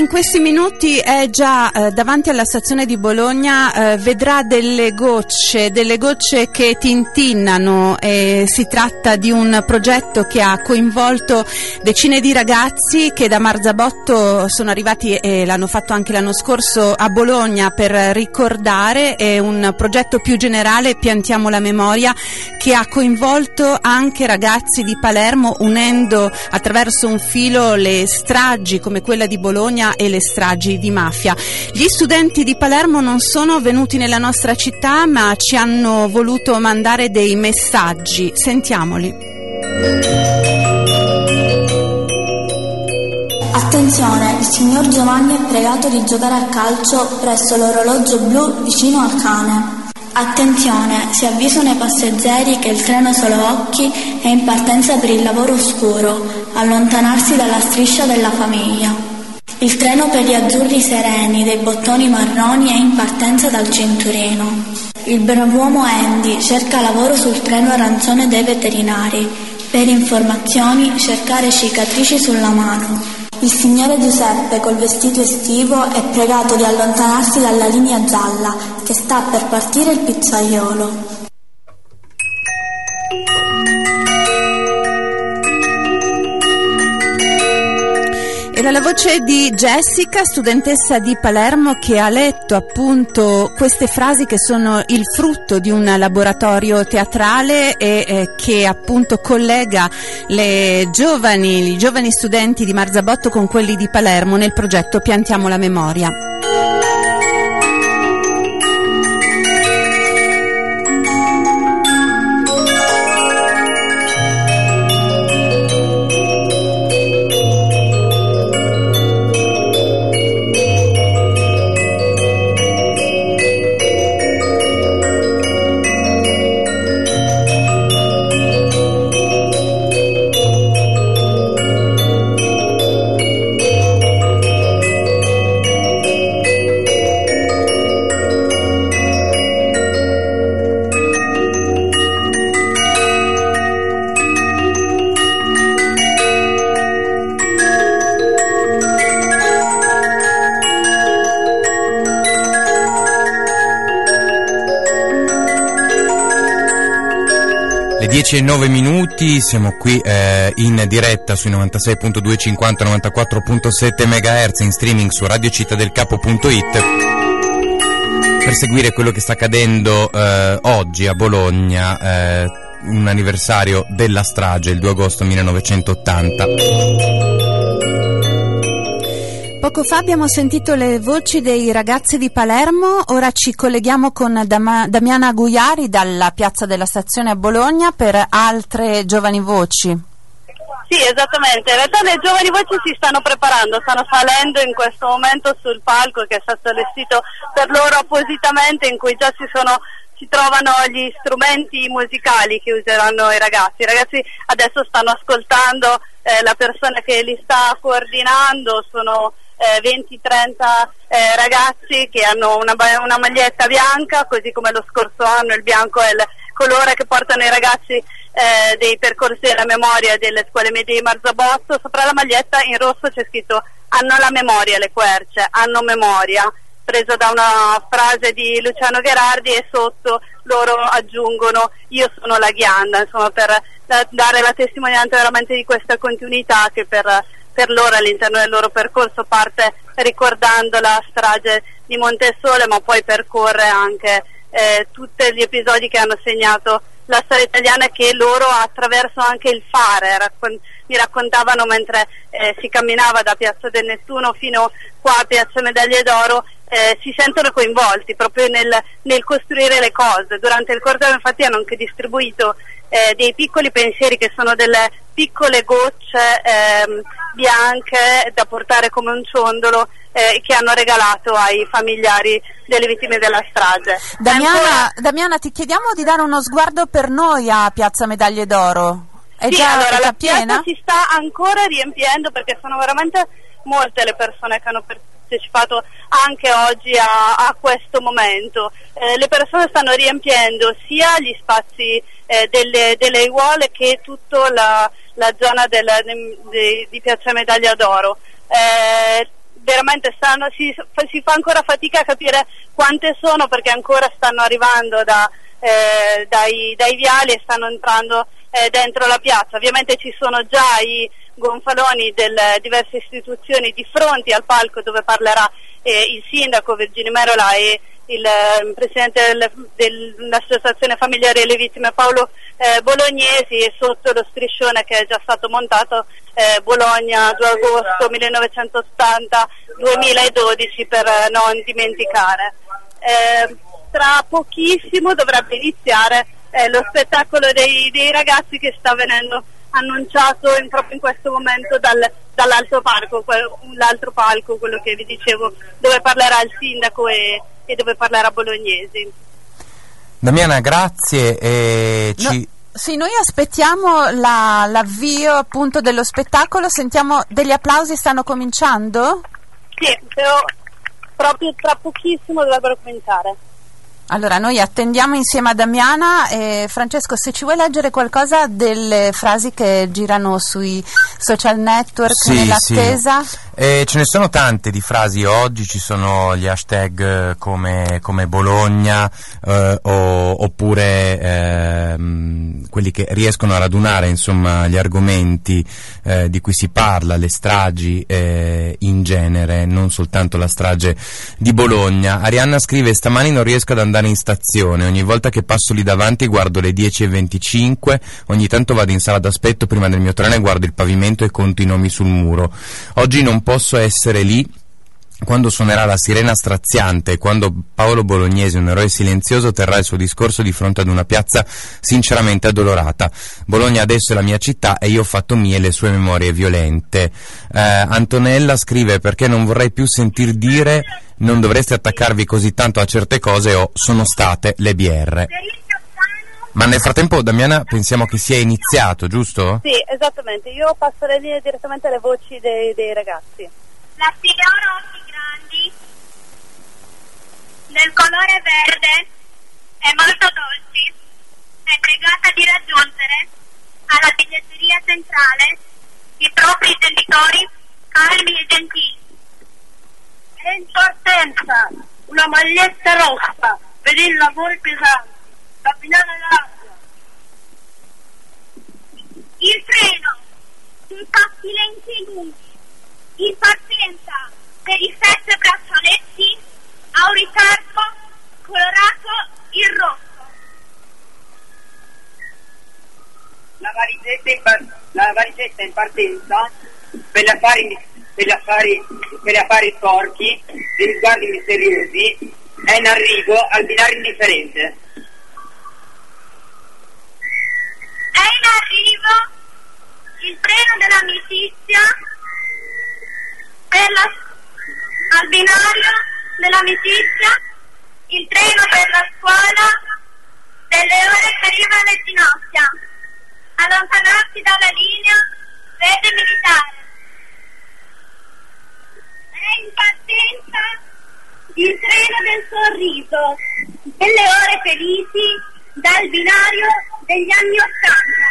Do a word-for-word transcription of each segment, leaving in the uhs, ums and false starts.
in questi minuti è già eh, davanti alla stazione di Bologna, eh, vedrà delle gocce, delle gocce che tintinnano. Eh, si tratta di un progetto che ha coinvolto decine di ragazzi che da Marzabotto sono arrivati e l'hanno fatto anche l'anno scorso a Bologna per ricordare. È un progetto più generale, Piantiamo la memoria, che ha coinvolto anche ragazzi di Palermo, unendo attraverso un filo le stragi come quella di Bologna e le stragi di mafia. Gli studenti di Palermo non sono venuti nella nostra città, ma ci hanno voluto mandare dei messaggi. Sentiamoli. Attenzione, il signor Giovanni è pregato di giocare a calcio presso l'orologio blu vicino al cane. Attenzione, si avvisano ai passeggeri che il treno Solo Occhi è in partenza per il lavoro oscuro, allontanarsi dalla striscia della famiglia. Il treno per gli azzurri sereni dei bottoni marroni è in partenza dal cinturino. Il brav'uomo Andy cerca lavoro sul treno arancione dei veterinari. Per informazioni cercare cicatrici sulla mano. Il signore Giuseppe col vestito estivo è pregato di allontanarsi dalla linea gialla, che sta per partire il pizzaiolo. Era la voce di Jessica, studentessa di Palermo, che ha letto appunto queste frasi che sono il frutto di un laboratorio teatrale e eh, che appunto collega le giovani, i giovani studenti di Marzabotto con quelli di Palermo nel progetto Piantiamo la memoria. dieci e nove minuti, siamo qui eh, in diretta sui novantasei virgola duecentocinquanta novantaquattro virgola sette megahertz, in streaming su radio città del capo punto it, per seguire quello che sta accadendo eh, oggi a Bologna, eh, un anniversario della strage, il due agosto millenovecentottanta. Poco fa abbiamo sentito le voci dei ragazzi di Palermo, ora ci colleghiamo con Dam- Damiana Guiari dalla piazza della stazione a Bologna per altre giovani voci. Sì, esattamente, in realtà le giovani voci si stanno preparando, stanno salendo in questo momento sul palco che è stato allestito per loro appositamente, in cui già si sono si trovano gli strumenti musicali che useranno i ragazzi. I ragazzi adesso stanno ascoltando eh, la persona che li sta coordinando, sono Eh, venti trenta eh, ragazzi che hanno una, una maglietta bianca, così come lo scorso anno il bianco è il colore che portano i ragazzi eh, dei percorsi della memoria delle scuole medie di Marzabotto. Sopra la maglietta in rosso c'è scritto "hanno la memoria le querce, hanno memoria", preso da una frase di Luciano Gherardi, e sotto loro aggiungono "io sono la ghianda", insomma, per da, dare la testimonianza veramente di questa continuità che per per loro all'interno del loro percorso parte ricordando la strage di Montesole, ma poi percorre anche eh, tutti gli episodi che hanno segnato la storia italiana, che loro attraverso anche il fare raccon- mi raccontavano mentre eh, si camminava da Piazza del Nettuno fino qua a Piazza Medaglie d'Oro. Eh, si sentono coinvolti proprio nel, nel costruire le cose. Durante il corteo infatti hanno anche distribuito eh, dei piccoli pensieri che sono delle piccole gocce ehm, bianche da portare come un ciondolo, eh, che hanno regalato ai familiari delle vittime della strage. Damiana, Ancora... Damiana, ti chiediamo di dare uno sguardo per noi a Piazza Medaglie d'Oro. È sì, già, allora, è già la piena? piazza si sta ancora riempiendo, perché sono veramente molte le persone che hanno partecipato anche oggi a, a questo momento. Eh, le persone stanno riempiendo sia gli spazi eh, delle, delle aiuole che tutta la, la zona del, de, di Piazza Medaglia d'Oro. Eh, veramente stanno, si, si fa ancora fatica a capire quante sono, perché ancora stanno arrivando da, eh, dai, dai viali e stanno entrando eh, dentro la piazza. Ovviamente ci sono già i gonfaloni delle diverse istituzioni di fronte al palco dove parlerà eh, il sindaco Virginia Merola e il eh, presidente del, dell'associazione familiare delle vittime Paolo eh, Bolognesi, e sotto lo striscione che è già stato montato eh, Bologna due agosto millenovecentottanta duemiladodici, per eh, non dimenticare. Eh, tra pochissimo dovrebbe iniziare eh, lo spettacolo dei, dei ragazzi, che sta venendo annunciato in, proprio in questo momento dal, dall'altro palco, quel, l'altro palco, quello che vi dicevo, dove parlerà il sindaco e, e dove parlerà Bolognesi. Damiana, grazie. E ci... no, sì, noi aspettiamo la, l'avvio appunto dello spettacolo. Sentiamo degli applausi, stanno cominciando? Sì, però proprio tra pochissimo dovrebbero cominciare. Allora noi attendiamo insieme a Damiana. E Francesco, se ci vuoi leggere qualcosa delle frasi che girano sui social network, sì, nell'attesa. Sì. Eh, ce ne sono tante di frasi oggi, ci sono gli hashtag come, come Bologna eh, o, oppure eh, quelli che riescono a radunare insomma gli argomenti eh, di cui si parla, le stragi eh, in genere, non soltanto la strage di Bologna. Arianna scrive: stamani non riesco ad andare in stazione, ogni volta che passo lì davanti guardo le dieci e venticinque, ogni tanto vado in sala d'aspetto prima del mio treno e guardo il pavimento e conto i nomi sul muro. Oggi non posso essere lì quando suonerà la sirena straziante e quando Paolo Bolognesi, un eroe silenzioso, terrà il suo discorso di fronte ad una piazza sinceramente addolorata. Bologna adesso è la mia città e io ho fatto mie le sue memorie violente. Eh, Antonella scrive: perché non vorrei più sentir dire non dovreste attaccarvi così tanto a certe cose o sono state le B R. Ma nel frattempo, Damiana, pensiamo che sia iniziato, giusto? Sì, esattamente. Io passo le linee direttamente alle voci dei, dei ragazzi. La signora occhi grandi, del colore verde e molto dolci, è pregata di raggiungere alla biglietteria centrale i propri intenditori calmi e gentili. È in partenza una maglietta rossa per i lavori pesanti. Capitano Lazio. Il treno sui passi lenti e lunghi, in partenza per i sette braccialetti, ha un ritardo colorato in rosso. La valigetta in, par- la valigetta in partenza per gli affari, per gli affari, per gli affari sporchi, dei sguardi misteriosi, è in arrivo al binario indifferente. È in arrivo il treno dell'amicizia per la, al binario dell'amicizia, il treno per la scuola delle ore che arriva alle ginocchia, allontanarsi dalla linea verde militare. È in partenza il treno del sorriso, delle ore felici dal binario degli anni Ottanta.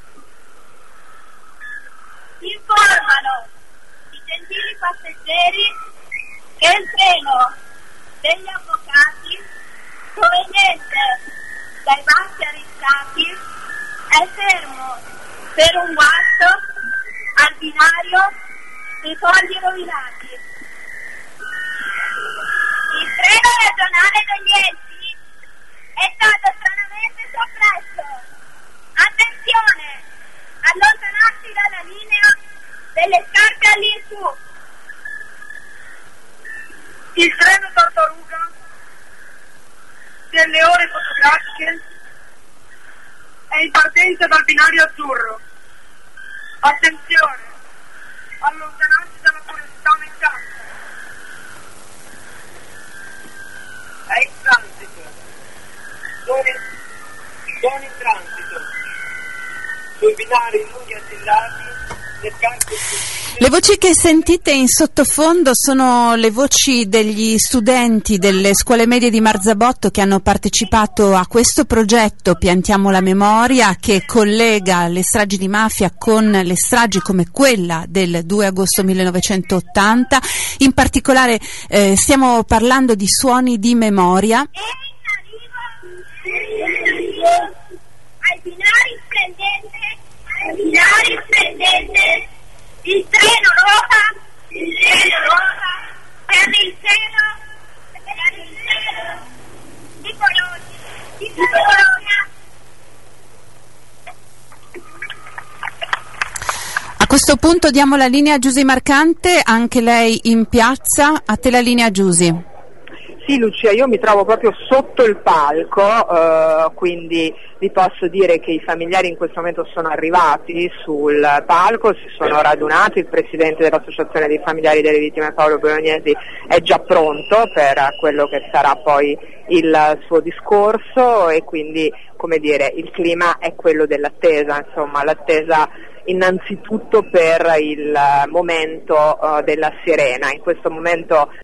Informano i gentili passeggeri che il treno degli avvocati proveniente dai bassi aristati è fermo per un guasto al binario dei fogli rovinati. Il treno regionale degli enti è stato stranamente soppresso. Attenzione! Allontanarsi dalla linea delle scarpe all'insù. Il treno Tartaruga delle ore fotografiche è in partenza dal binario azzurro. Attenzione! Allontanarsi dalla curiosità mentale. È in transito. Sono in, sono in transito. Sui binari lunghi assillati Le voci che sentite in sottofondo sono le voci degli studenti delle scuole medie di Marzabotto che hanno partecipato a questo progetto Piantiamo la memoria, che collega le stragi di mafia con le stragi come quella del due agosto millenovecentottanta. In particolare eh, stiamo parlando di suoni di memoria. Ai binari splendente, ai binari splendente, il treno rosa, il treno rosa, per il cielo, per il cielo, di Bologna, di Bologna. A questo punto diamo la linea a Giusy Marcante, anche lei in piazza. A te la linea, Giusy. Sì, Lucia, io mi trovo proprio sotto il palco, eh, quindi vi posso dire che i familiari in questo momento sono arrivati sul palco, si sono radunati, il presidente dell'Associazione dei Familiari delle Vittime, Paolo Bolognesi, è già pronto per quello che sarà poi il suo discorso, e quindi, come dire, il clima è quello dell'attesa, insomma, l'attesa innanzitutto per il momento uh, della sirena. In questo momento